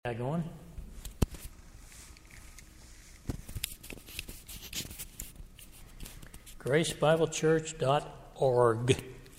Going. GraceBibleChurch.org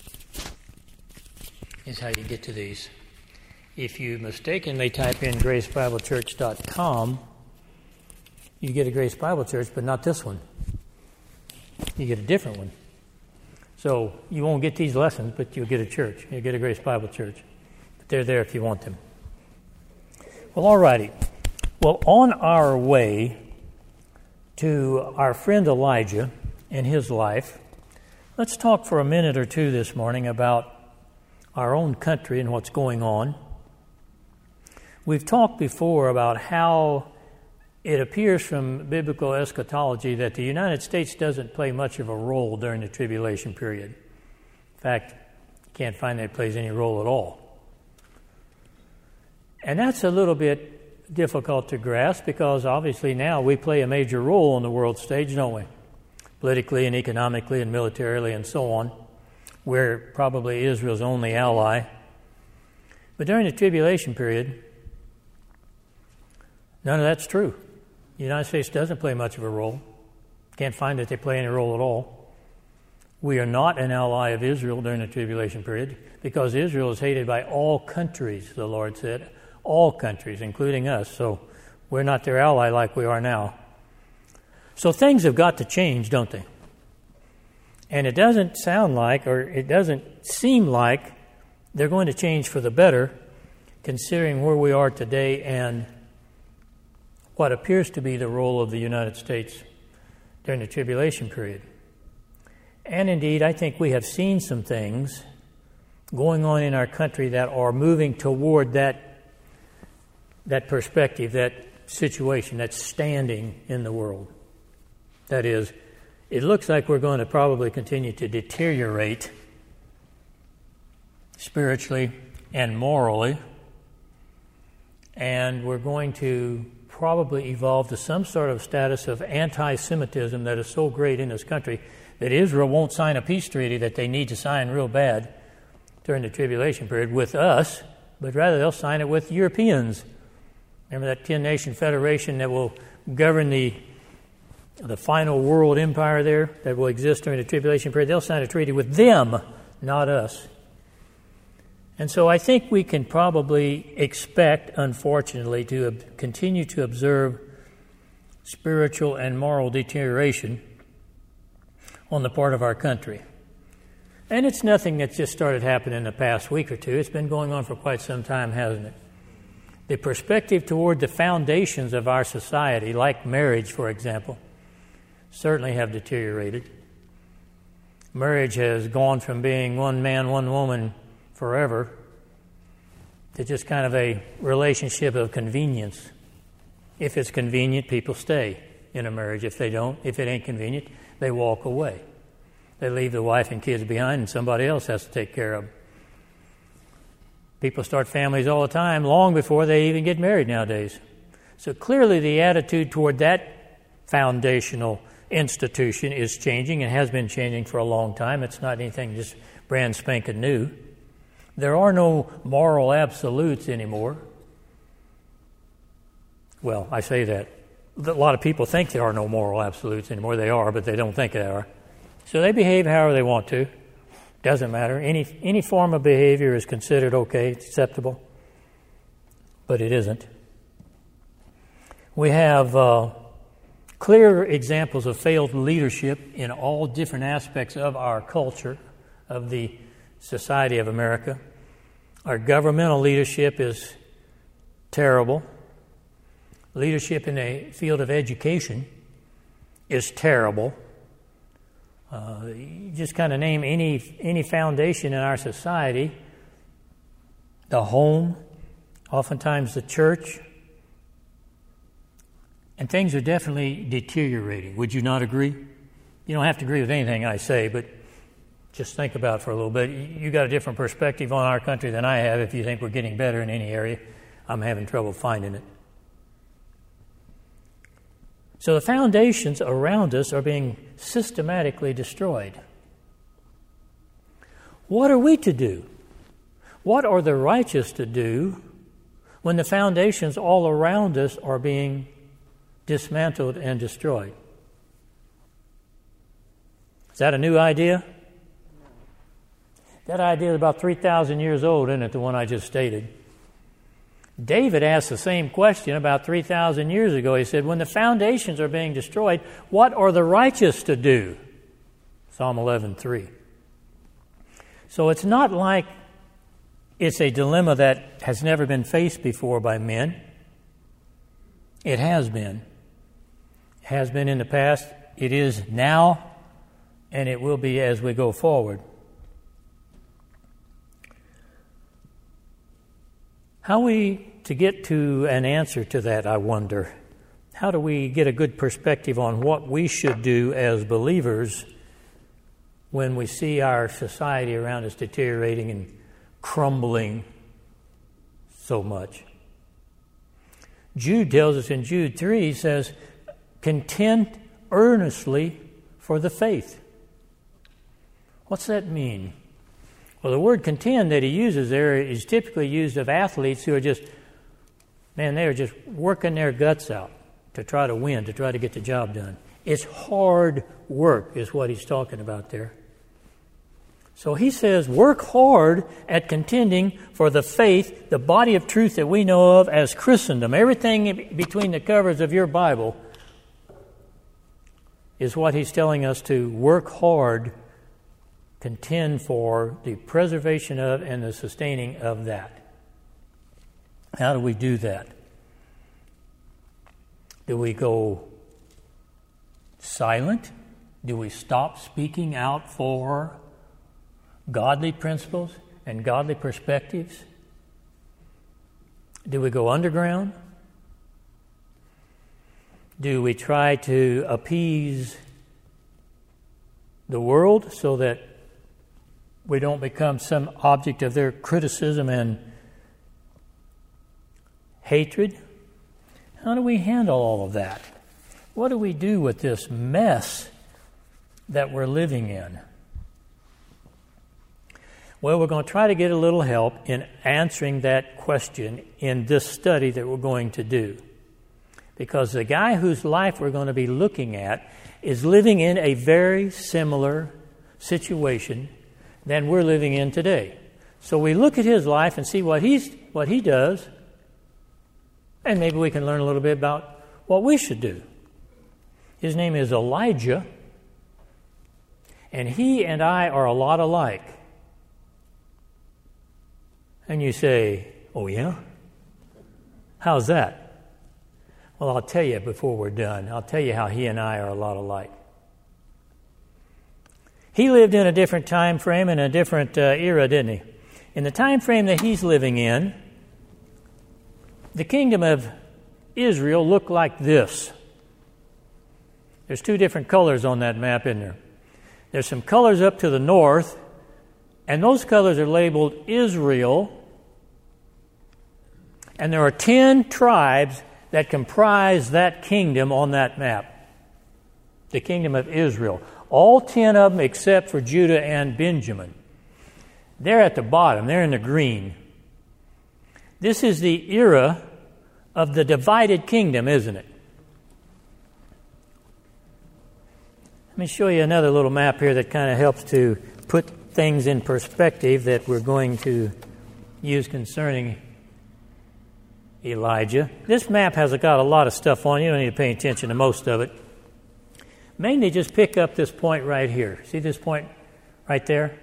is how you get to these. If you mistakenly type in GraceBibleChurch.com, you get a Grace Bible Church, but not this one. You get a different one. So you won't get these lessons, but you'll get a church. You'll get a Grace Bible Church. But they're there if you want them. Well, all righty. Well, on our way to our friend Elijah and his life, let's talk for a minute or two this morning about our own country and what's going on. We've talked before about how it appears from biblical eschatology that the United States doesn't play much of a role during the tribulation period. In fact, you can't find that it plays any role at all. And that's a little bit difficult to grasp because obviously now we play a major role on the world stage, don't we? Politically and economically and militarily and so on. We're probably Israel's only ally. But during the tribulation period, none of that's true. The United States doesn't play much of a role. Can't find that they play any role at all. We are not an ally of Israel during the tribulation period because Israel is hated by all countries, the Lord said. All countries, including us, so we're not their ally like we are now. So things have got to change, don't they? And it doesn't sound like, or it doesn't seem like they're going to change for the better, considering where we are today and what appears to be the role of the United States during the tribulation period. And indeed, I think we have seen some things going on in our country that are moving toward that perspective, that situation, that standing in the world. That is, it looks like we're going to probably continue to deteriorate spiritually and morally, and we're going to probably evolve to some sort of status of anti-Semitism that is so great in this country that Israel won't sign a peace treaty that they need to sign real bad during the tribulation period with us, but rather they'll sign it with Europeans. Remember that 10-nation federation that will govern the final world empire there that will exist during the tribulation period? They'll sign a treaty with them, not us. And so I think we can probably expect, unfortunately, to continue to observe spiritual and moral deterioration on the part of our country. And it's nothing that's just started happening in the past week or two. It's been going on for quite some time, hasn't it? The perspective toward the foundations of our society, like marriage, for example, certainly have deteriorated. Marriage has gone from being one man, one woman forever to just kind of a relationship of convenience. If it's convenient, people stay in a marriage. If they don't, if it ain't convenient, they walk away. They leave the wife and kids behind and somebody else has to take care of them. People start families all the time, long before they even get married nowadays. So clearly the attitude toward that foundational institution is changing and has been changing for a long time. It's not anything just brand spanking new. There are no moral absolutes anymore. Well, I say that. A lot of people think there are no moral absolutes anymore. They are, but they don't think they are. So they behave however they want to. Doesn't matter. Any form of behavior is considered okay, acceptable, but it isn't. We have clear examples of failed leadership in all different aspects of our culture, of the society of America. Our governmental leadership is terrible. Leadership in the field of education is terrible. You just kind of name any foundation in our society, the home, oftentimes the church, and things are definitely deteriorating. Would you not agree? You don't have to agree with anything I say, but just think about it for a little bit. You got a different perspective on our country than I have. If you think we're getting better in any area, I'm having trouble finding it. So the foundations around us are being systematically destroyed. What are we to do? What are the righteous to do when the foundations all around us are being dismantled and destroyed? Is that a new idea? That idea is about 3,000 years old, isn't it, the one I just stated? David asked the same question about 3,000 years ago. He said, when the foundations are being destroyed, what are the righteous to do? Psalm 11:3. So it's not like it's a dilemma that has never been faced before by men. It has been. It has been in the past. It is now, and it will be as we go forward. How are we to get to an answer to that, I wonder? How do we get a good perspective on what we should do as believers when we see our society around us deteriorating and crumbling so much? Jude tells us in Jude 3, he says, contend earnestly for the faith. What's that mean? Well, the word contend that he uses there is typically used of athletes who are just, they're just working their guts out to try to win, to try to get the job done. It's hard work is what he's talking about there. So he says, work hard at contending for the faith, the body of truth that we know of as Christendom. Everything between the covers of your Bible is what he's telling us to work hard, contend for the preservation of and the sustaining of that. How do we do that? Do we go silent? Do we stop speaking out for godly principles and godly perspectives? Do we go underground? Do we try to appease the world so that we don't become some object of their criticism and hatred? How do we handle all of that? What do we do with this mess that we're living in? Well, we're going to try to get a little help in answering that question in this study that we're going to do. Because the guy whose life we're going to be looking at is living in a very similar situation than we're living in today. So we look at his life and see what he does, and maybe we can learn a little bit about what we should do. His name is Elijah, and he and I are a lot alike. And you say, oh yeah? How's that? Well, I'll tell you before we're done. I'll tell you how he and I are a lot alike. He lived in a different time frame and a different era, didn't he? In the time frame that he's living in, the kingdom of Israel looked like this. There's two different colors on that map, isn't there? There's some colors up to the north, and those colors are labeled Israel. And there are 10 tribes that comprise that kingdom on that map. The kingdom of Israel. All 10 of them except for Judah and Benjamin. They're at the bottom. They're in the green. This is the era of the divided kingdom, isn't it? Let me show you another little map here that kind of helps to put things in perspective that we're going to use concerning Elijah. This map has got a lot of stuff on it. You don't need to pay attention to most of it. Mainly just pick up this point right here. See this point right there?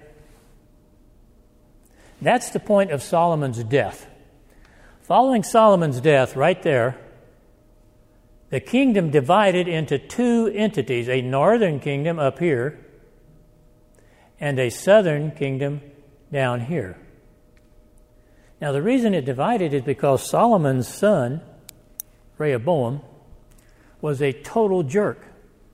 That's the point of Solomon's death. Following Solomon's death right there, the kingdom divided into two entities, a northern kingdom up here and a southern kingdom down here. Now the reason it divided is because Solomon's son, Rehoboam, was a total jerk.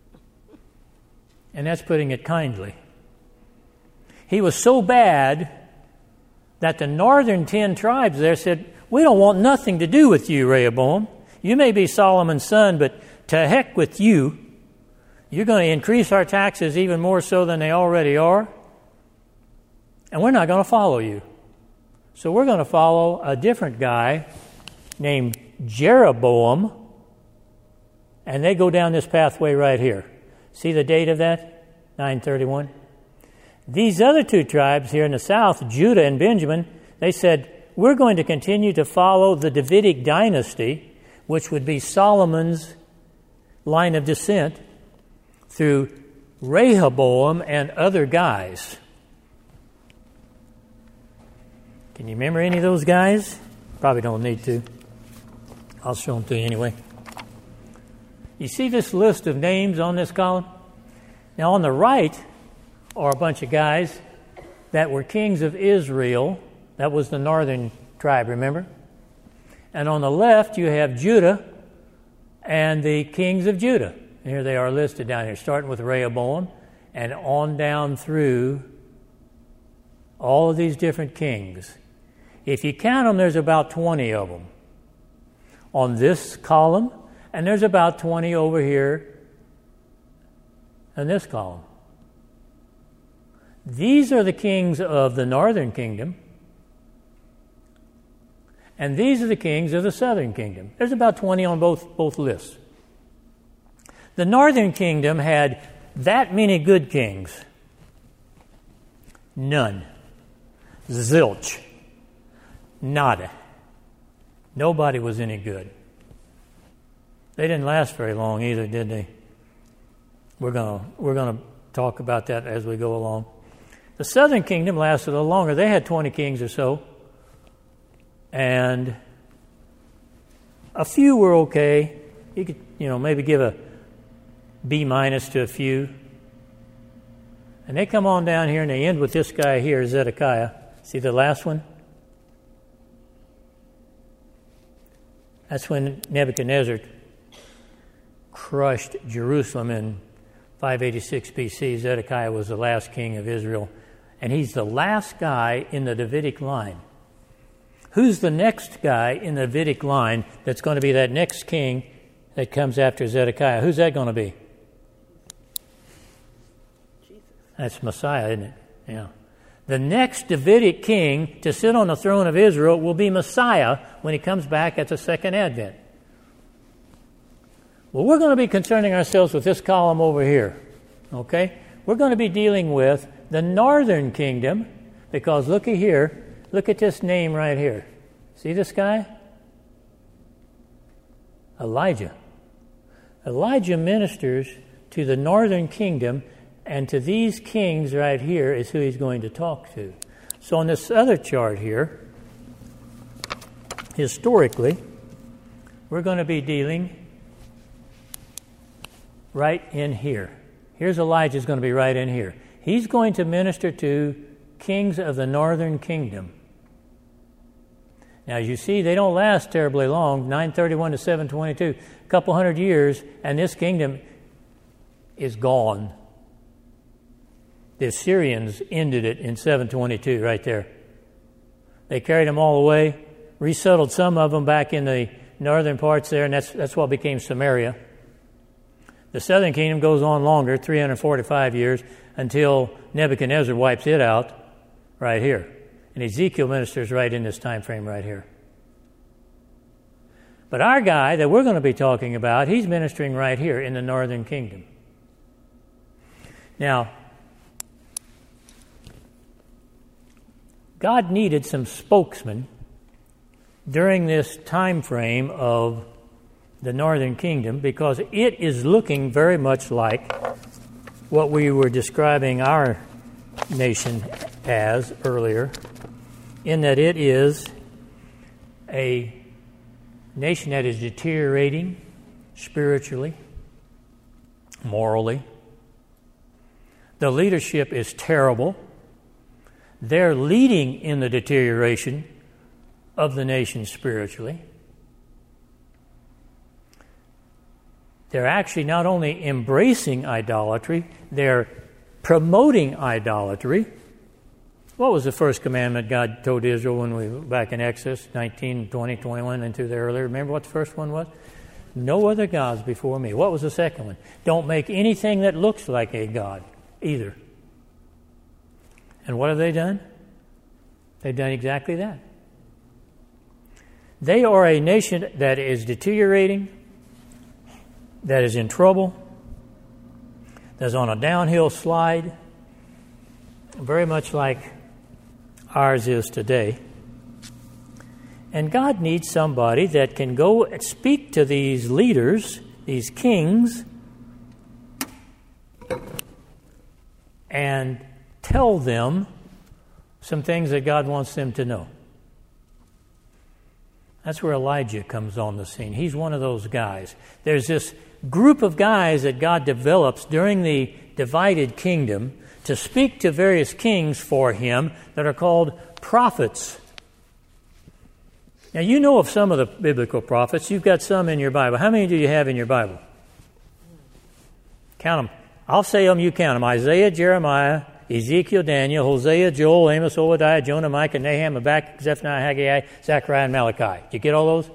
And that's putting it kindly. He was so bad that the northern 10 tribes there said, we don't want nothing to do with you, Rehoboam. You may be Solomon's son, but to heck with you. You're going to increase our taxes even more so than they already are. And we're not going to follow you. So we're going to follow a different guy named Jeroboam, and they go down this pathway right here. See the date of that? 931. These other two tribes here in the south, Judah and Benjamin, they said, we're going to continue to follow the Davidic dynasty, which would be Solomon's line of descent, through Rehoboam and other guys. Can you remember any of those guys? Probably don't need to. I'll show them to you anyway. You see this list of names on this column? Now on the right are a bunch of guys that were kings of Israel. That was the northern tribe, remember? And on the left you have Judah and the kings of Judah. And here they are listed down here, starting with Rehoboam and on down through all of these different kings. If you count them, there's about 20 of them on this column, and there's about 20 over here in this column. These are the kings of the northern kingdom, and these are the kings of the southern kingdom. There's about 20 on both lists. The northern kingdom had that many good kings? None. Zilch. Nada. Nobody was any good. They didn't last very long either, did they? We're gonna talk about that as we go along. The southern kingdom lasted a little longer. They had 20 kings or so, and a few were okay. You could, maybe give a B- to a few. And they come on down here and they end with this guy here, Zedekiah. See the last one? That's when Nebuchadnezzar crushed Jerusalem in 586 BC. Zedekiah was the last king of Israel. And he's the last guy in the Davidic line. Who's the next guy in the Davidic line that's going to be that next king that comes after Zedekiah? Who's that going to be? Jesus. That's Messiah, isn't it? Yeah. The next Davidic king to sit on the throne of Israel will be Messiah when he comes back at the second advent. Well, we're going to be concerning ourselves with this column over here. Okay? We're going to be dealing with the northern kingdom, because looky here, look at this name right here. See this guy? Elijah. Elijah ministers to the northern kingdom, and to these kings right here is who he's going to talk to. So on this other chart here, historically, we're going to be dealing right in here. Here's Elijah's going to be right in here. He's going to minister to kings of the northern kingdom. Now, as you see, they don't last terribly long, 931 to 722, a couple hundred years, and this kingdom is gone. The Assyrians ended it in 722 right there. They carried them all away, resettled some of them back in the northern parts there, and that's what became Samaria. The southern kingdom goes on longer, 345 years, until Nebuchadnezzar wipes it out right here. And Ezekiel ministers right in this time frame right here. But our guy that we're going to be talking about, he's ministering right here in the northern kingdom. Now, God needed some spokesmen during this time frame of the northern kingdom, because it is looking very much like what we were describing our nation as earlier, in that it is a nation that is deteriorating spiritually, morally. The leadership is terrible. They're leading in the deterioration of the nation spiritually. They're actually not only embracing idolatry, they're promoting idolatry. What was the first commandment God told Israel when we were back in Exodus 19, 20, 21, and through there earlier? Remember what the first one was? No other gods before me. What was the second one? Don't make anything that looks like a god either. And what have they done? They've done exactly that. They are a nation that is deteriorating, that is in trouble, that's on a downhill slide, very much like ours is today. And God needs somebody that can go and speak to these leaders, these kings, and tell them some things that God wants them to know. That's where Elijah comes on the scene. He's one of those guys. There's this group of guys that God develops during the divided kingdom to speak to various kings for him that are called prophets. Now, you know of some of the biblical prophets. You've got some in your Bible. How many do you have in your Bible? Count them. I'll say them, you count them. Isaiah, Jeremiah, Ezekiel, Daniel, Hosea, Joel, Amos, Obadiah, Jonah, Micah, Nahum, Habakkuk, Zephaniah, Haggai, Zechariah, and Malachi. Did you get all those?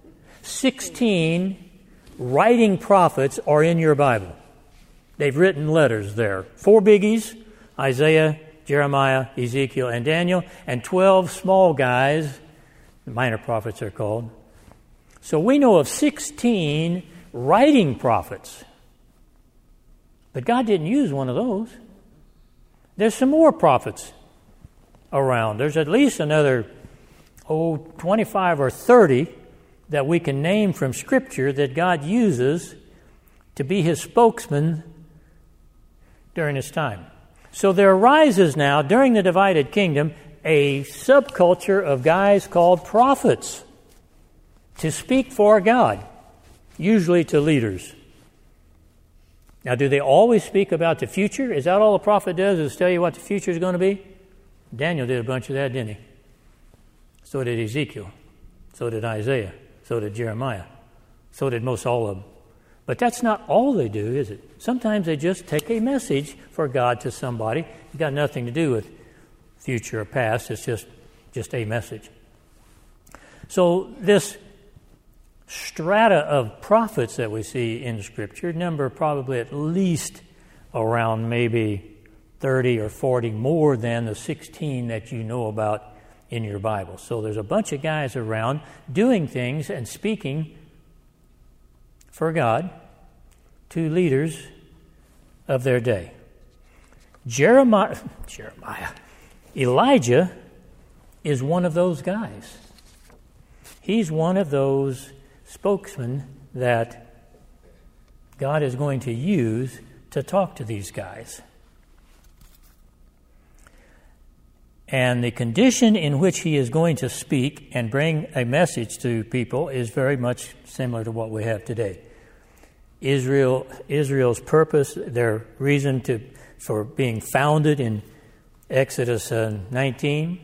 16 writing prophets are in your Bible. They've written letters there. 4 biggies, Isaiah, Jeremiah, Ezekiel, and Daniel, and 12 small guys, minor prophets are called. So we know of 16 writing prophets. But God didn't use one of those. There's some more prophets around. There's at least another, 25 or 30 that we can name from Scripture that God uses to be His spokesman during His time. So there arises now, during the divided kingdom, a subculture of guys called prophets to speak for God, usually to leaders. Now, do they always speak about the future? Is that all a prophet does, is tell you what the future is going to be? Daniel did a bunch of that, didn't he? So did Ezekiel. So did Isaiah. So did Jeremiah. So did most all of them. But that's not all they do, is it? Sometimes they just take a message for God to somebody. It's got nothing to do with future or past. It's just a message. So this strata of prophets that we see in Scripture number probably at least around maybe 30 or 40 more than the 16 that you know about in your Bible. So there's a bunch of guys around doing things and speaking for God to leaders of their day. Elijah is one of those guys. He's one of those spokesmen that God is going to use to talk to these guys. And the condition in which he is going to speak and bring a message to people is very much similar to what we have today. Israel's purpose, their reason for being founded in Exodus 19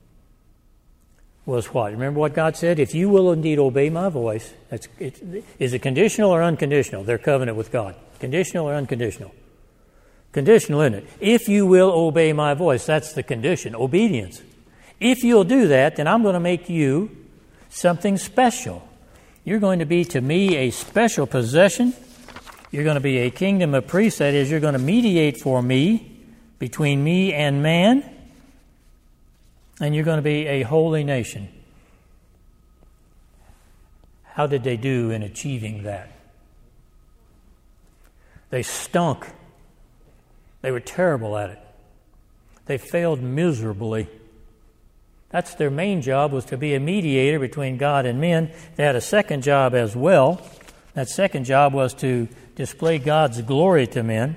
was what? Remember what God said? If you will indeed obey my voice, is it conditional or unconditional? Their covenant with God. Conditional or unconditional? Conditional, isn't it? If you will obey my voice, that's the condition, obedience. If you'll do that, then I'm going to make you something special. You're going to be to me a special possession. You're going to be a kingdom of priests. That is, you're going to mediate for me, between me and man. And you're going to be a holy nation. How did they do in achieving that? They stunk. They were terrible at it. They failed miserably. That's their main job, was to be a mediator between God and men. They had a second job as well. That second job was to display God's glory to men.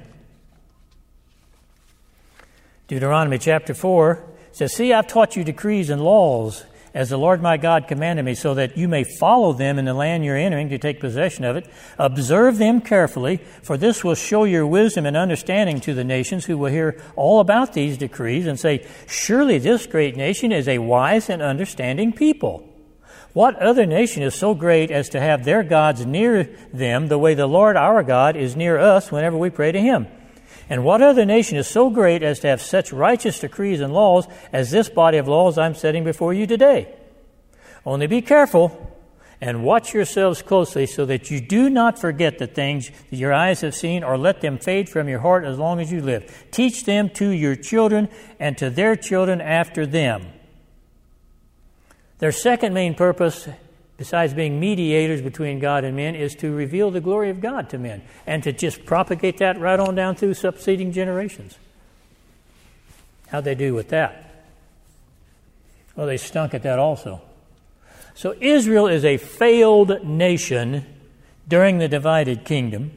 Deuteronomy chapter 4 says, "See, I've taught you decrees and laws, as the Lord my God commanded me, so that you may follow them in the land you're entering to take possession of it. Observe them carefully, for this will show your wisdom and understanding to the nations who will hear all about these decrees and say, surely this great nation is a wise and understanding people. What other nation is so great as to have their gods near them the way the Lord our God is near us whenever we pray to Him? And what other nation is so great as to have such righteous decrees and laws as this body of laws I'm setting before you today? Only be careful and watch yourselves closely so that you do not forget the things that your eyes have seen or let them fade from your heart as long as you live. Teach them to your children and to their children after them." Their second main purpose besides being mediators between God and men, is to reveal the glory of God to men and to just propagate that right on down through succeeding generations. How'd they do with that? Well, they stunk at that also. So Israel is a failed nation during the divided kingdom.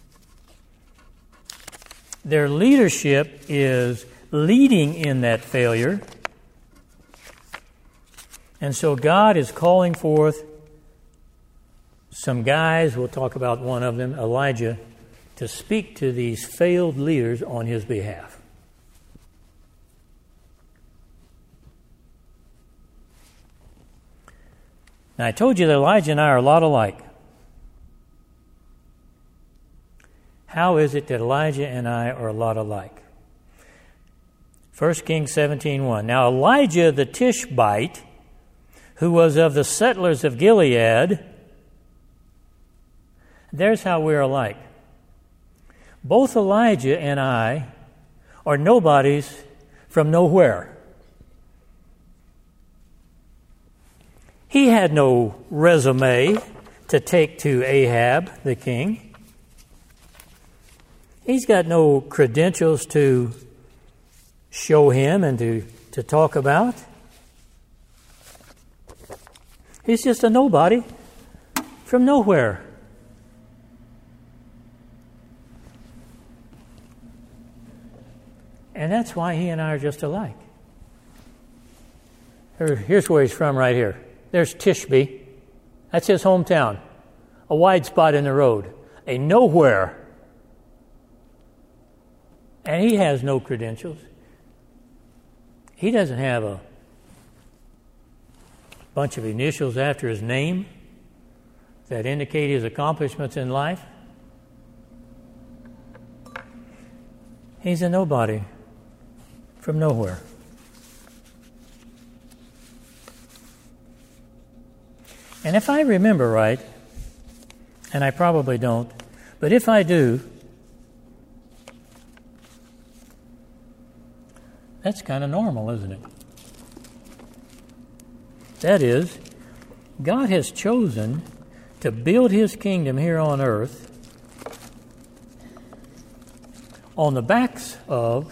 Their leadership is leading in that failure. And so God is calling forth some guys, we'll talk about one of them, Elijah, to speak to these failed leaders on his behalf. Now, I told you that Elijah and I are a lot alike. How is it that Elijah and I are a lot alike? 1 Kings 17:1. Now Elijah the Tishbite, who was of the settlers of Gilead, there's how we're alike. Both Elijah and I are nobodies from nowhere. He had no resume to take to Ahab, the king. He's got no credentials to show him and to talk about. He's just a nobody from nowhere. And that's why he and I are just alike. Here's where he's from right here. There's Tishbe. That's his hometown. A wide spot in the road. A nowhere. And he has no credentials. He doesn't have a bunch of initials after his name that indicate his accomplishments in life. He's a nobody from nowhere. And if I remember right, and I probably don't, but if I do, that's kind of normal, isn't it? That is, God has chosen to build His kingdom here on earth on the backs of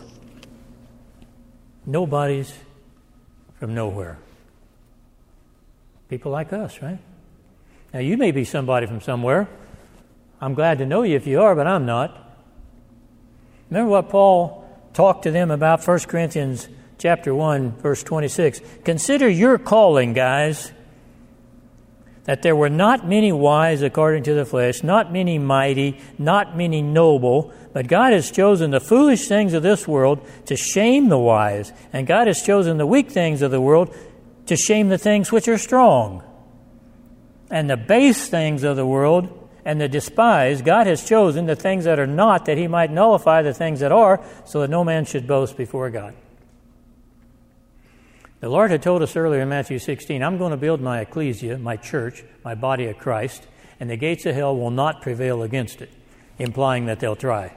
nobodies from nowhere. People like us, right? Now, you may be somebody from somewhere. I'm glad to know you if you are, but I'm not. Remember what Paul talked to them about, 1 Corinthians chapter 1, verse 26. Consider your calling, guys, that there were not many wise according to the flesh, not many mighty, not many noble, but God has chosen the foolish things of this world to shame the wise, and God has chosen the weak things of the world to shame the things which are strong. And the base things of the world and the despised, God has chosen the things that are not, that He might nullify the things that are, so that no man should boast before God. The Lord had told us earlier in Matthew 16, I'm going to build my ecclesia, my church, my body of Christ, and the gates of hell will not prevail against it, implying that they'll try.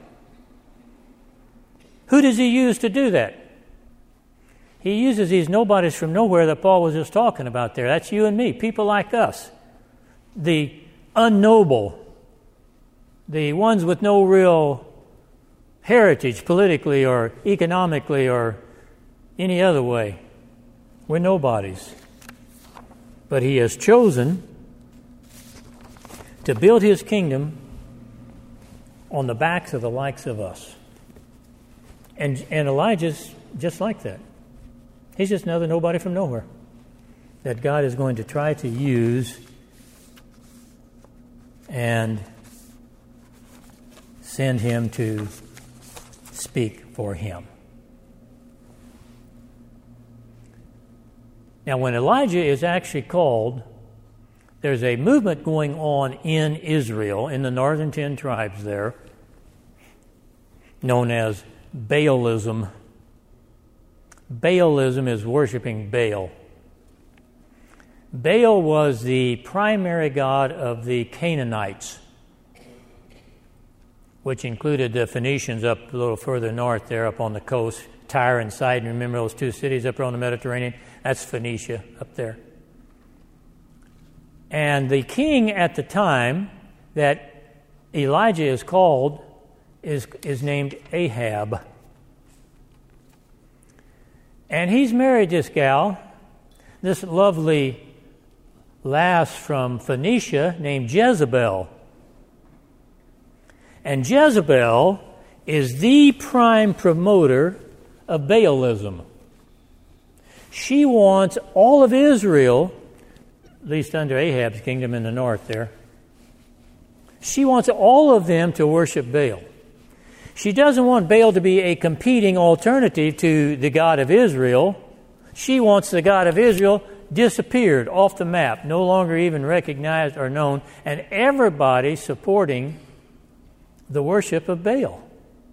Who does He use to do that? He uses these nobodies from nowhere that Paul was just talking about there. That's you and me, people like us. The unnoble, the ones with no real heritage politically or economically or any other way. We're nobodies. But He has chosen to build His kingdom on the backs of the likes of us. And Elijah's just like that. He's just another nobody from nowhere that God is going to try to use and send him to speak for Him. Now, when Elijah is actually called, there's a movement going on in Israel, in the northern 10 tribes there, known as Baalism. Baalism is worshiping Baal. Baal was the primary god of the Canaanites, which included the Phoenicians up a little further north there, up on the coast, Tyre and Sidon. Remember those two cities up on the Mediterranean? That's Phoenicia up there. And the king at the time that Elijah is called is named Ahab. And he's married this gal, this lovely lass from Phoenicia named Jezebel. And Jezebel is the prime promoter of Baalism. She wants all of Israel, at least under Ahab's kingdom in the north there, she wants all of them to worship Baal. She doesn't want Baal to be a competing alternative to the God of Israel. She wants the God of Israel disappeared off the map, no longer even recognized or known, and everybody supporting the worship of Baal.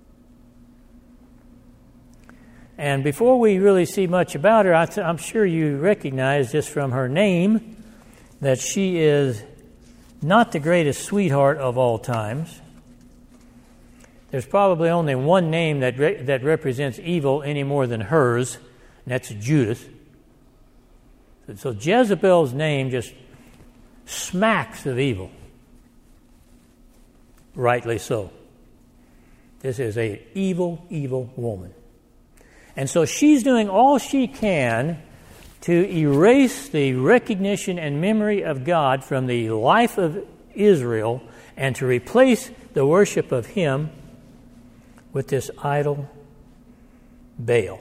And before we really see much about her, I'm sure you recognize just from her name that she is not the greatest sweetheart of all times. There's probably only one name that represents evil any more than hers, and that's Judas. So Jezebel's name just smacks of evil. Rightly so. This is an evil, evil woman. And so she's doing all she can to erase the recognition and memory of God from the life of Israel and to replace the worship of Him with this idol, Baal.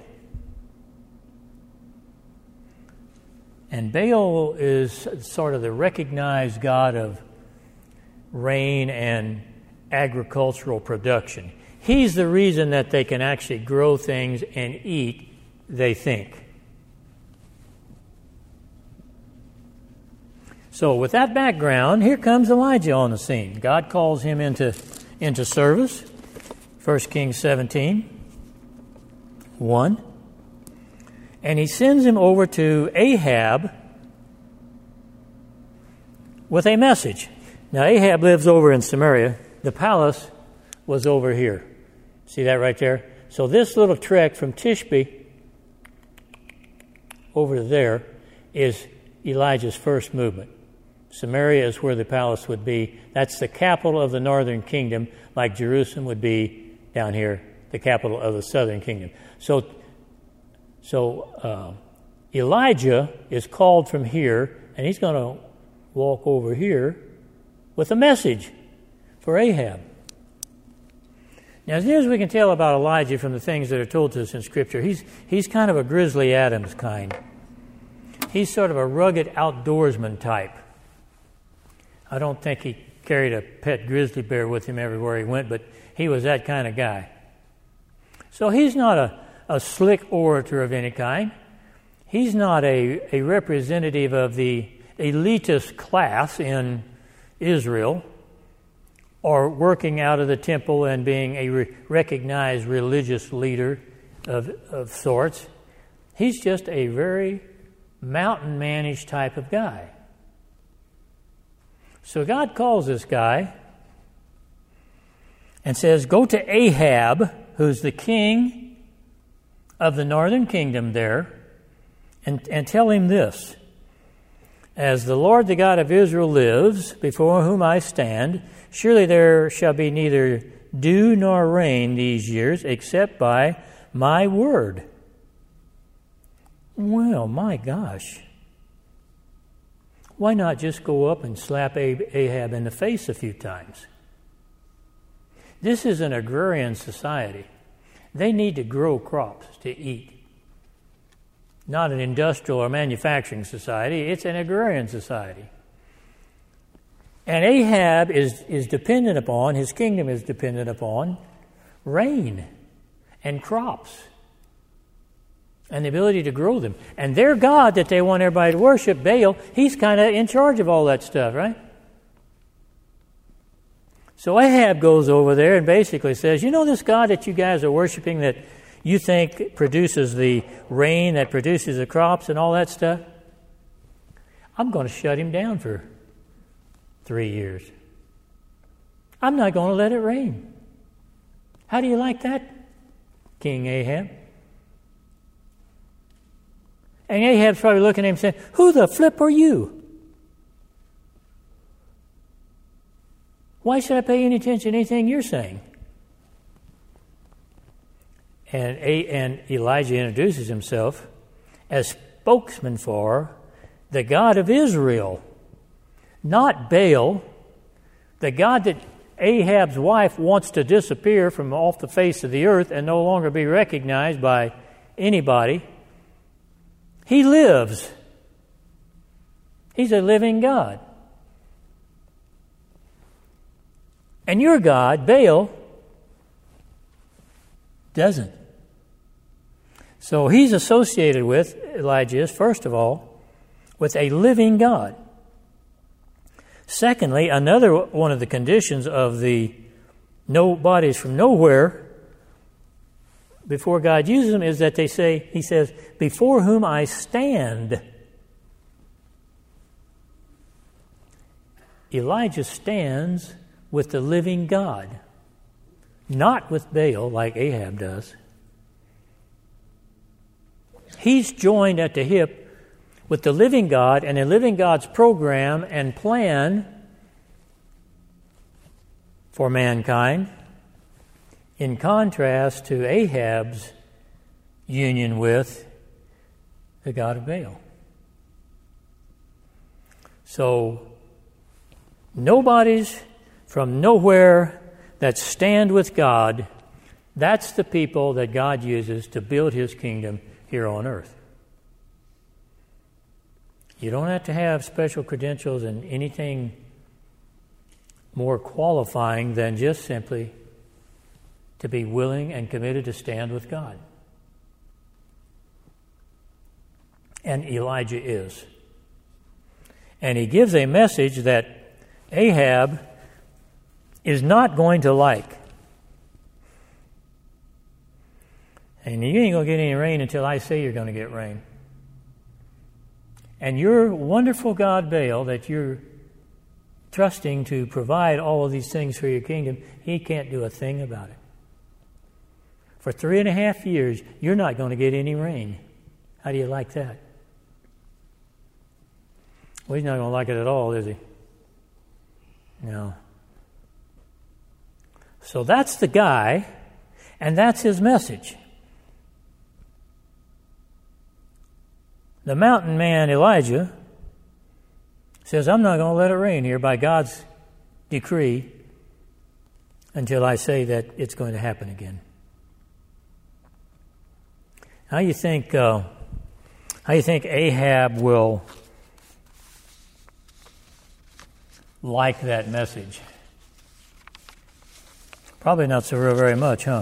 And Baal is sort of the recognized god of rain and agricultural production. He's the reason that they can actually grow things and eat, they think. So with that background, here comes Elijah on the scene. God calls him into service. 1 Kings 17:1. And he sends him over to Ahab with a message. Now, Ahab lives over in Samaria. The palace was over here. See that right there? So this little trek from Tishbe over to there is Elijah's first movement. Samaria is where the palace would be. That's the capital of the northern kingdom, like Jerusalem would be down here, the capital of the southern kingdom. So Elijah is called from here, and he's going to walk over here with a message for Ahab. Now, as near as we can tell about Elijah from the things that are told to us in Scripture, he's kind of a Grizzly Adams kind. He's sort of a rugged outdoorsman type. I don't think he carried a pet grizzly bear with him everywhere he went, but he was that kind of guy. So he's not a slick orator of any kind. He's not a representative of the elitist class in Israel or working out of the temple and being a recognized religious leader of sorts. He's just a very mountain man-ish type of guy. So God calls this guy and says, go to Ahab, who's the king of the northern kingdom there, and tell him this. As the Lord, the God of Israel, lives, before whom I stand, surely there shall be neither dew nor rain these years, except by my word. Well, my gosh. Why not just go up and slap Ahab in the face a few times? This is an agrarian society. They need to grow crops to eat. Not an industrial or manufacturing society. It's an agrarian society. And Ahab is dependent upon, his kingdom is dependent upon, rain and crops and the ability to grow them. And their God that they want everybody to worship, Baal, he's kind of in charge of all that stuff, right? So Ahab goes over there and basically says, you know this God that you guys are worshiping that you think produces the rain, that produces the crops and all that stuff? I'm going to shut him down for 3 years. I'm not going to let it rain. How do you like that, King Ahab? And Ahab's probably looking at him saying, who the flip are you? Why should I pay any attention to anything you're saying? And Elijah introduces himself as spokesman for the God of Israel, not Baal, the God that Ahab's wife wants to disappear from off the face of the earth and no longer be recognized by anybody. He lives. He's a living God. And your God, Baal, doesn't. So he's associated with, Elijah is, first of all, with a living God. Secondly, another one of the conditions of the nobodies from nowhere before God uses them is that he says, before whom I stand. Elijah stands with the living God, not with Baal like Ahab does. He's joined at the hip with the living God and the living God's program and plan for mankind, in contrast to Ahab's union with the God of Baal. So, nobodies from nowhere that stand with God, that's the people that God uses to build His kingdom here on earth. You don't have to have special credentials and anything more qualifying than just simply to be willing and committed to stand with God. And Elijah is. And he gives a message that Ahab is not going to like. And you ain't going to get any rain until I say you're going to get rain. And your wonderful God Baal that you're trusting to provide all of these things for your kingdom, he can't do a thing about it. For 3.5 years, you're not going to get any rain. How do you like that? Well, he's not going to like it at all, is he? No. So that's the guy, and that's his message. The mountain man Elijah says, I'm not going to let it rain here by God's decree until I say that it's going to happen again. How you think Ahab will like that message? Probably not so very much, huh?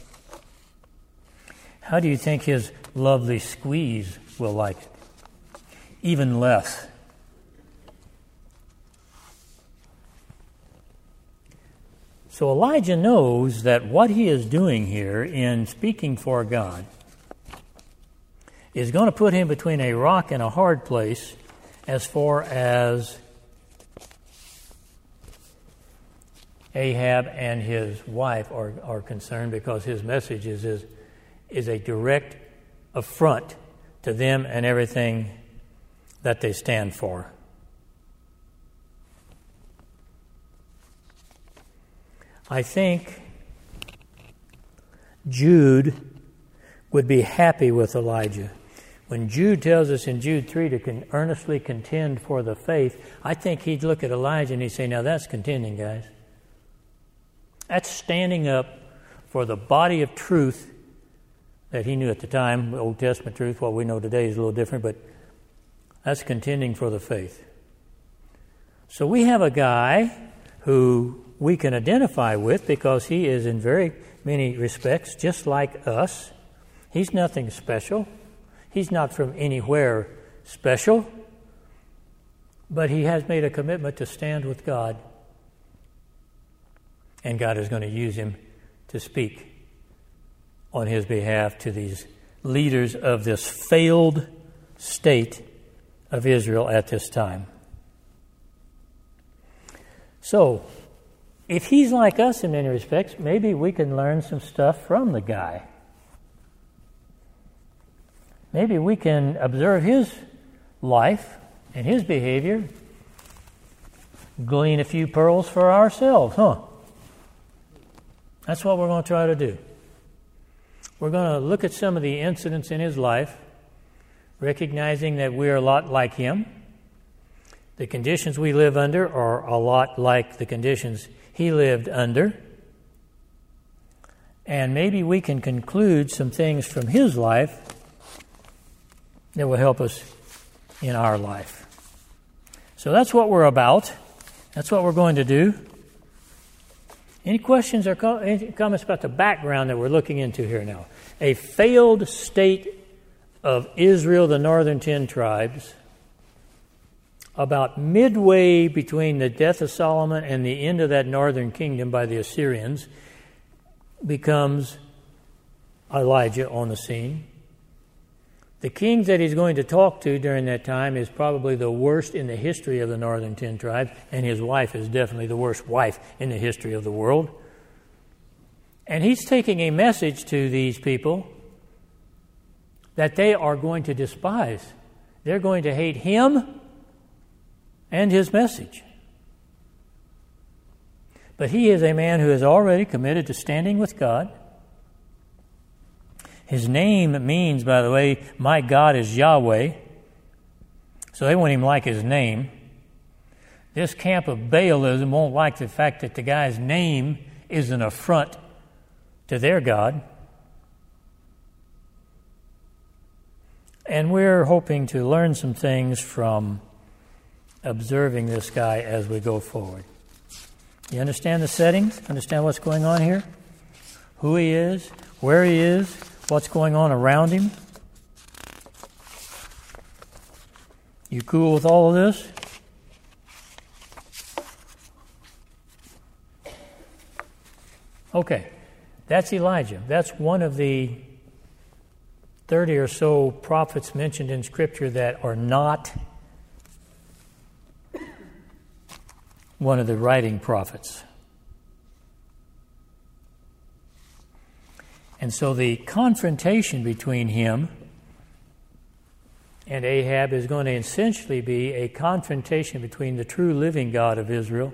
How do you think his lovely squeeze will like it? Even less. So Elijah knows that what he is doing here in speaking for God is going to put him between a rock and a hard place as far as Ahab and his wife are concerned, because his message is a direct affront to them and everything that they stand for. I think Jude would be happy with Elijah. When Jude tells us in Jude 3 to earnestly contend for the faith, I think he'd look at Elijah and he'd say, now that's contending, guys. That's standing up for the body of truth that he knew at the time, Old Testament truth. What we know today is a little different, but that's contending for the faith. So we have a guy who we can identify with because he is in very many respects just like us. He's nothing special. He's not from anywhere special. But he has made a commitment to stand with God. And God is going to use him to speak on his behalf to these leaders of this failed state of Israel at this time. So, if he's like us in many respects, maybe we can learn some stuff from the guy. Maybe we can observe his life and his behavior glean a few pearls for ourselves, huh? That's what we're going to try to do. We're going to look at some of the incidents in his life, recognizing that we're a lot like him. The conditions we live under are a lot like the conditions he lived under. And maybe we can conclude some things from his life that will help us in our life. So that's what we're about. That's what we're going to do. Any questions or any comments about the background that we're looking into here now? A failed state of Israel, the northern 10 tribes, about midway between the death of Solomon and the end of that northern kingdom by the Assyrians, becomes Elijah on the scene. The king that he's going to talk to during that time is probably the worst in the history of the northern 10 tribes, and his wife is definitely the worst wife in the history of the world. And he's taking a message to these people that they are going to despise. They're going to hate him and his message. But he is a man who is already committed to standing with God. His name means, by the way, my God is Yahweh. So they won't even like his name. This camp of Baalism won't like the fact that the guy's name is an affront to their God. And we're hoping to learn some things from observing this guy as we go forward. You understand the settings? Understand what's going on here? Who he is, where he is, what's going on around him? You cool with all of this? Okay, that's Elijah. That's one of the 30 or so prophets mentioned in Scripture that are not one of the writing prophets. And so the confrontation between him and Ahab is going to essentially be a confrontation between the true living God of Israel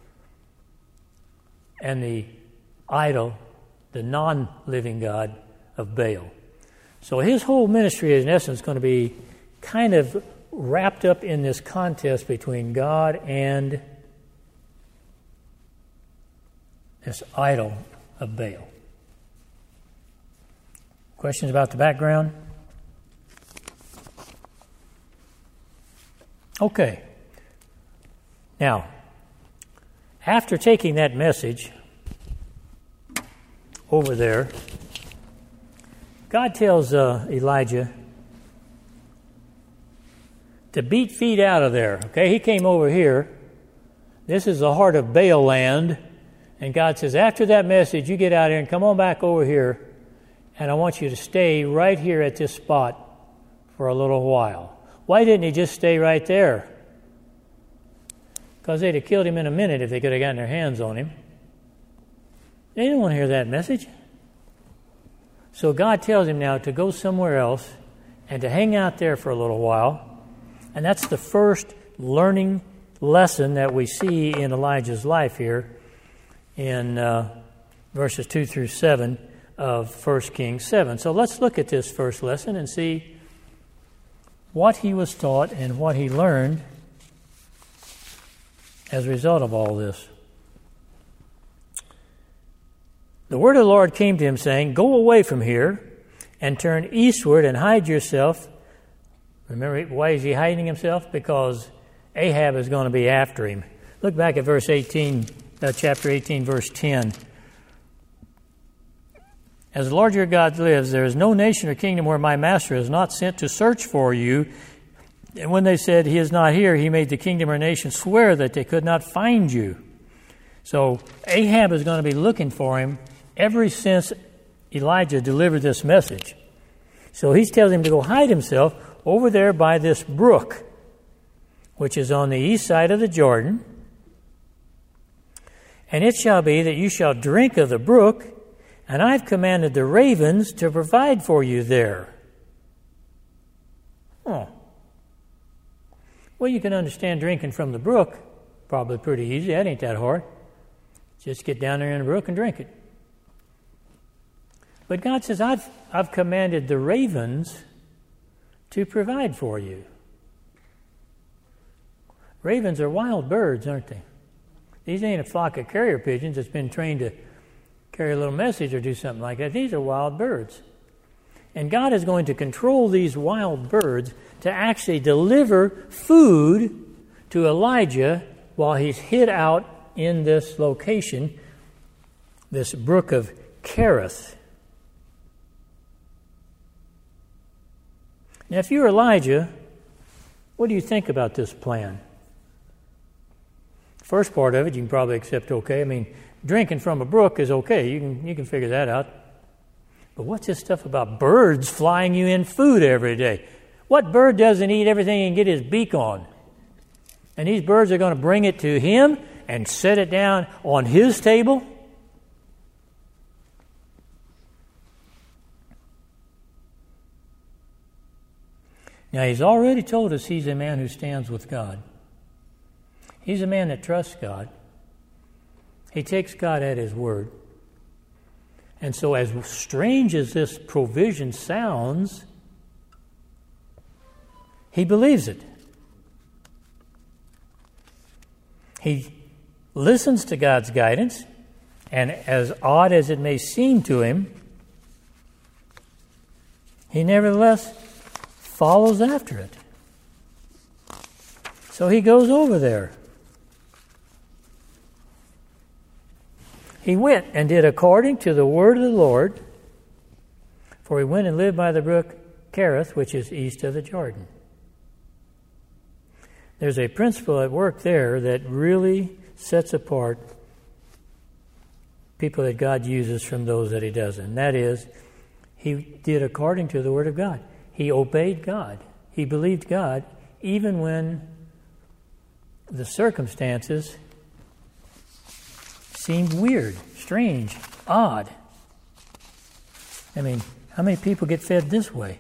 and the idol, the non-living God of Baal. So his whole ministry is in essence going to be kind of wrapped up in this contest between God and this idol of Baal. Questions about the background? Okay. Now, after taking that message over there, God tells Elijah to beat feet out of there. Okay, he came over here. This is the heart of Baal land. And God says, after that message, you get out here and come on back over here. And I want you to stay right here at this spot for a little while. Why didn't he just stay right there? Because they'd have killed him in a minute if they could have gotten their hands on him. They didn't want to hear that message. So God tells him now to go somewhere else and to hang out there for a little while. And that's the first learning lesson that we see in Elijah's life here in verses 2 through 7 of 1 Kings 7. So let's look at this first lesson and see what he was taught and what he learned as a result of all this. The word of the Lord came to him, saying, "Go away from here and turn eastward and hide yourself." Remember, why is he hiding himself? Because Ahab is going to be after him. Look back at verse 18, chapter 18, verse 10. "As the Lord your God lives, there is no nation or kingdom where my master is not sent to search for you. And when they said, 'He is not here,' he made the kingdom or nation swear that they could not find you." So Ahab is going to be looking for him ever since Elijah delivered this message. So he tells him to go hide himself over there by this brook, which is on the east side of the Jordan. "And it shall be that you shall drink of the brook, and I've commanded the ravens to provide for you there." Oh. Well, you can understand drinking from the brook. Probably pretty easy. That ain't that hard. Just get down there in the brook and drink it. But God says, I've commanded the ravens to provide for you. Ravens are wild birds, aren't they? These ain't a flock of carrier pigeons that's been trained to carry a little message or do something like that. These are wild birds. And God is going to control these wild birds to actually deliver food to Elijah while he's hid out in this location, this brook of Kerith. Now, if you're Elijah, what do you think about this plan? First part of it, you can probably accept okay. I mean, drinking from a brook is okay. You can figure that out. But what's this stuff about birds flying you in food every day? What bird doesn't eat everything he can get his beak on? And these birds are going to bring it to him and set it down on his table? Now, he's already told us he's a man who stands with God. He's a man that trusts God. He takes God at his word. And so as strange as this provision sounds, he believes it. He listens to God's guidance, and as odd as it may seem to him, he nevertheless follows after it. So he goes over there. He went and did according to the word of the Lord, for he went and lived by the brook Kerith, which is east of the Jordan. There's a principle at work there that really sets apart people that God uses from those that he doesn't. And that is, he did according to the word of God. He obeyed God. He believed God even when the circumstances seemed weird, strange, odd. I mean, how many people get fed this way?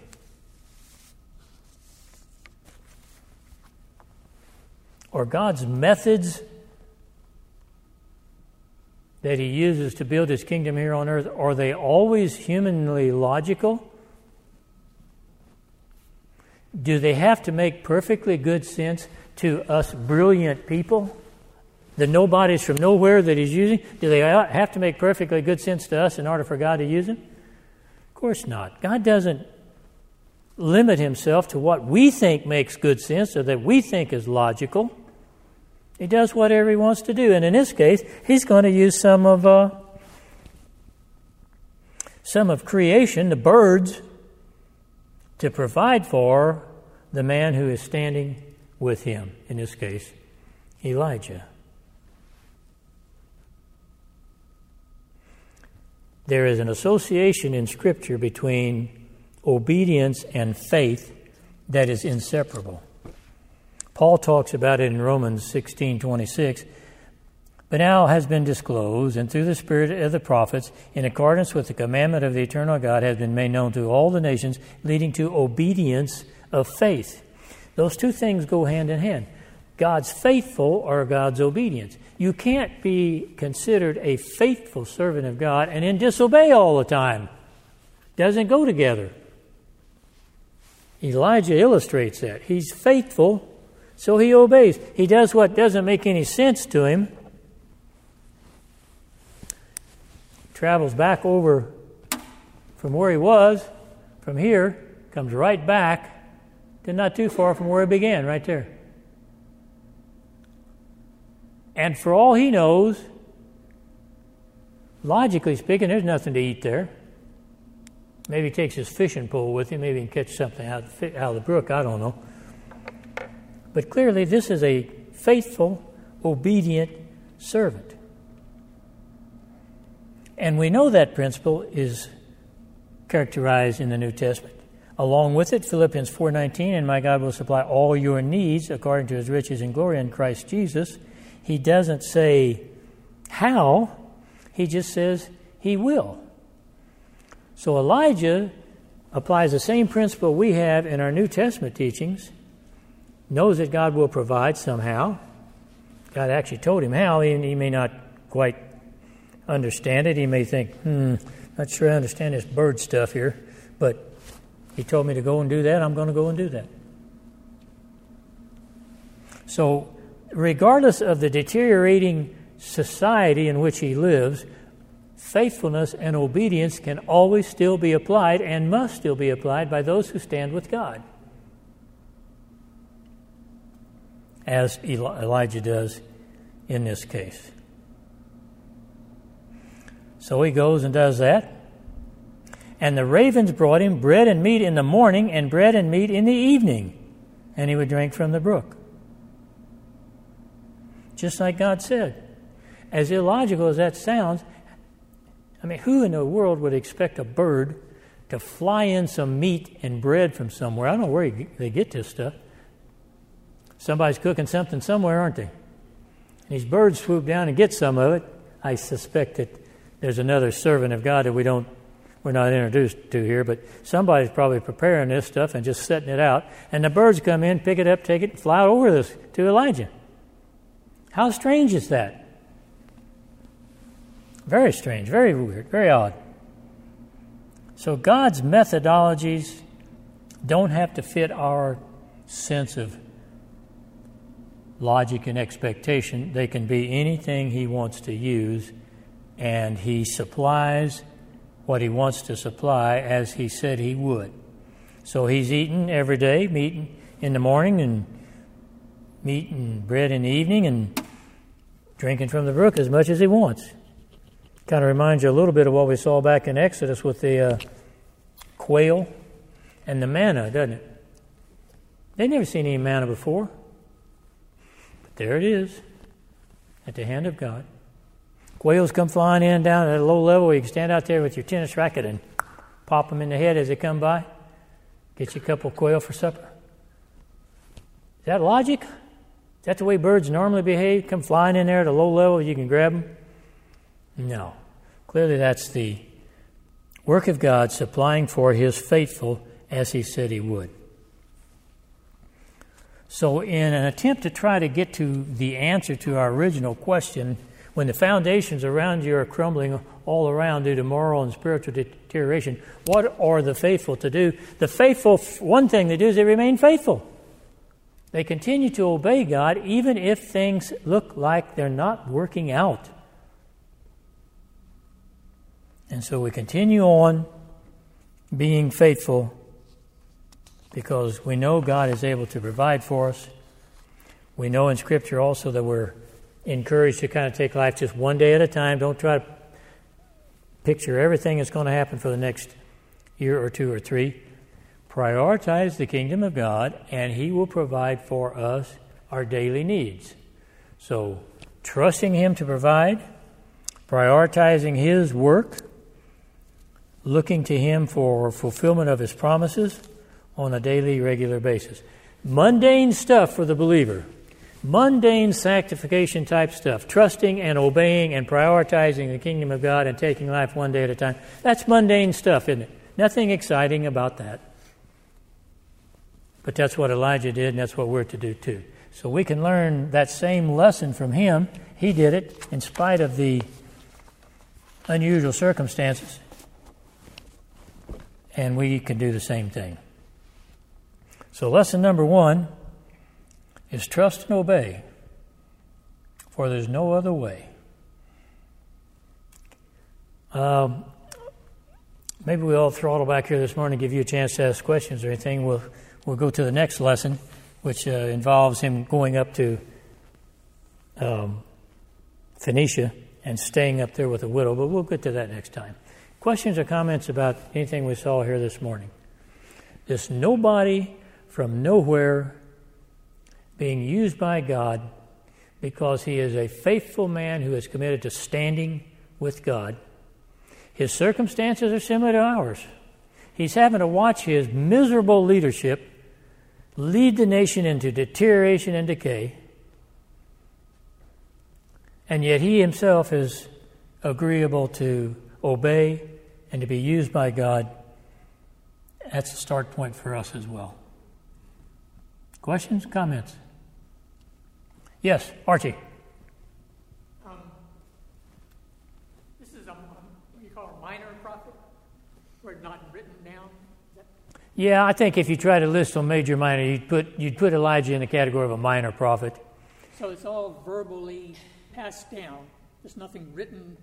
Or God's methods that he uses to build his kingdom here on earth, are they always humanly logical? Do they have to make perfectly good sense to us brilliant people? The nobodies from nowhere that he's using, do they have to make perfectly good sense to us in order for God to use them? Of course not. God doesn't limit himself to what we think makes good sense or that we think is logical. He does whatever he wants to do. And in this case, he's going to use some of creation, the birds, to provide for the man who is standing with him, in this case, Elijah. There is an association in Scripture between obedience and faith that is inseparable. Paul talks about it in Romans 16:26. But now has been disclosed, and through the spirit of the prophets, in accordance with the commandment of the eternal God, has been made known to all the nations, leading to obedience of faith. Those two things go hand in hand. God's faithful or God's obedience. You can't be considered a faithful servant of God and then disobey all the time. Doesn't go together. Elijah illustrates that. He's faithful, so he obeys. He does what doesn't make any sense to him. Travels back over from where he was, from here, comes right back, then not too far from where he began, right there. And for all he knows, logically speaking, there's nothing to eat there. Maybe he takes his fishing pole with him, maybe he can catch something out of the brook, I don't know. But clearly this is a faithful, obedient servant. And we know that principle is characterized in the New Testament. Along with it, Philippians 4:19, and my God will supply all your needs according to his riches and glory in Christ Jesus. He doesn't say how, he just says he will. So Elijah applies the same principle we have in our New Testament teachings, knows that God will provide somehow, God actually told him how. He may not quite understand it. He may think, not sure I understand this bird stuff here, but he told me to go and do that. I'm going to go and do that. So, regardless of the deteriorating society in which he lives, faithfulness and obedience can always still be applied and must still be applied by those who stand with God, as Elijah does in this case. So he goes and does that. And the ravens brought him bread and meat in the morning and bread and meat in the evening, and he would drink from the brook. Just like God said. As illogical as that sounds, I mean, who in the world would expect a bird to fly in some meat and bread from somewhere? I don't know where they get this stuff. Somebody's cooking something somewhere, aren't they? And these birds swoop down and get some of it. I suspect that there's another servant of God that we're not introduced to here, but somebody's probably preparing this stuff and just setting it out. And the birds come in, pick it up, take it, and fly over this to Elijah. How strange is that? Very strange, very weird, very odd. So God's methodologies don't have to fit our sense of logic and expectation. They can be anything He wants to use, and He supplies what He wants to supply as He said He would. So He's eating every day, meat in the morning and meat and bread in the evening, and drinking from the brook as much as He wants. Kind of reminds you a little bit of what we saw back in Exodus with the quail and the manna, doesn't it? They'd never seen any manna before. But there it is, at the hand of God. Quails come flying in down at a low level. You can stand out there with your tennis racket and pop them in the head as they come by. Get you a couple of quail for supper. Is that logic? Is that the way birds normally behave? Come flying in there at a low level, you can grab them? No. Clearly that's the work of God supplying for His faithful as He said He would. So in an attempt to try to get to the answer to our original question, when the foundations around you are crumbling all around due to moral and spiritual deterioration, what are the faithful to do? The faithful, one thing they do is they remain faithful. They continue to obey God even if things look like they're not working out. And so we continue on being faithful because we know God is able to provide for us. We know in Scripture also that we're encouraged to kind of take life just one day at a time. Don't try to picture everything that's going to happen for the next year or two or three. Prioritize the kingdom of God, and He will provide for us our daily needs. So, trusting Him to provide, prioritizing His work, looking to Him for fulfillment of His promises on a daily, regular basis. Mundane stuff for the believer. Mundane sanctification type stuff. Trusting and obeying and prioritizing the kingdom of God and taking life one day at a time. That's mundane stuff, isn't it? Nothing exciting about that. But that's what Elijah did, and that's what we're to do too. So we can learn that same lesson from him. He did it in spite of the unusual circumstances. And we can do the same thing. So lesson number 1 is trust and obey, for there's no other way. Maybe we'll all throttle back here this morning, give you a chance to ask questions or anything. We'll go to the next lesson, which involves him going up to Phoenicia and staying up there with a widow, but we'll get to that next time. Questions or comments about anything we saw here this morning? This nobody from nowhere being used by God because he is a faithful man who is committed to standing with God. His circumstances are similar to ours. He's having to watch his miserable leadership lead the nation into deterioration and decay. And yet he himself is agreeable to obey and to be used by God. That's a start point for us as well. Questions, comments? Yes, Archie. call a minor prophet, or not written down? Yeah, I think if you try to list on major, minor, you'd put Elijah in the category of a minor prophet. So it's all verbally passed down. There's nothing written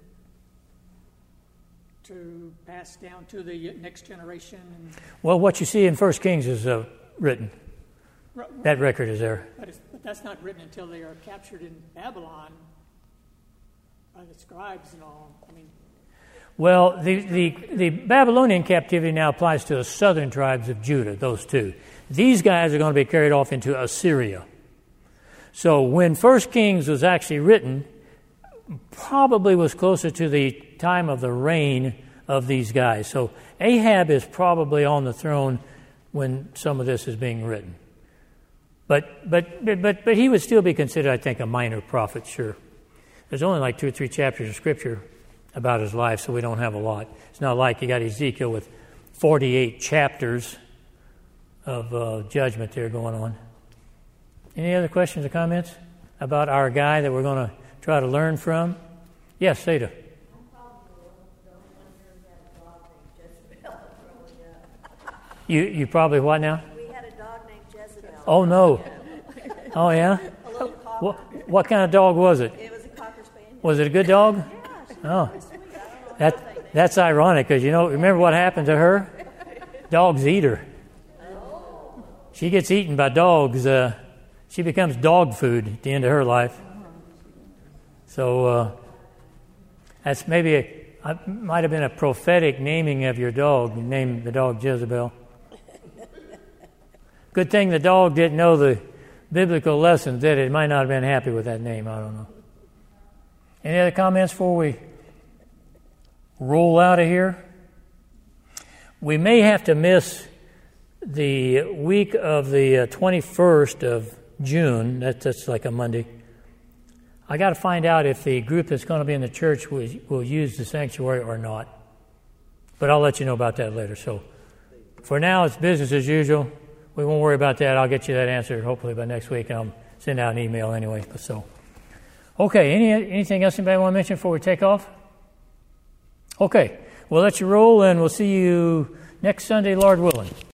to pass down to the next generation. Well, what you see in 1 Kings is written. That record is there. But that's not written until they are captured in Babylon by the scribes and all. I mean, well, the Babylonian captivity now applies to the southern tribes of Judah, those two. These guys are going to be carried off into Assyria. So when 1 Kings was actually written, probably was closer to the time of the reign of these guys. So Ahab is probably on the throne when some of this is being written. But he would still be considered, I think, a minor prophet, sure. There's only like 2 or 3 chapters of Scripture about his life, so we don't have a lot. It's not like you got Ezekiel with 48 chapters of judgment there going on. Any other questions or comments about our guy that we're going to try to learn from? Yes, Seda. You probably what now? We had a dog named Jezebel. Oh, no. Oh, yeah? What kind of dog was it? It was a Cocker Spaniel. Was it a good dog? Yeah, Oh. That's ironic because, remember what happened to her? Dogs eat her. She gets eaten by dogs. She becomes dog food at the end of her life. So that's maybe might have been a prophetic naming of your dog. You named the dog Jezebel. Good thing the dog didn't know the biblical lessons, did it? It might not have been happy with that name. I don't know. Any other comments before we roll out of here? We may have to miss the week of the 21st of June. That's like a Monday. I got to find out if the group that's going to be in the church will use the sanctuary or not. But I'll let you know about that later. So for now, it's business as usual. We won't worry about that. I'll get you that answer hopefully by next week, and I'll send out an email anyway. Okay. Anything else anybody want to mention before we take off? Okay. We'll let you roll, and we'll see you next Sunday, Lord willing.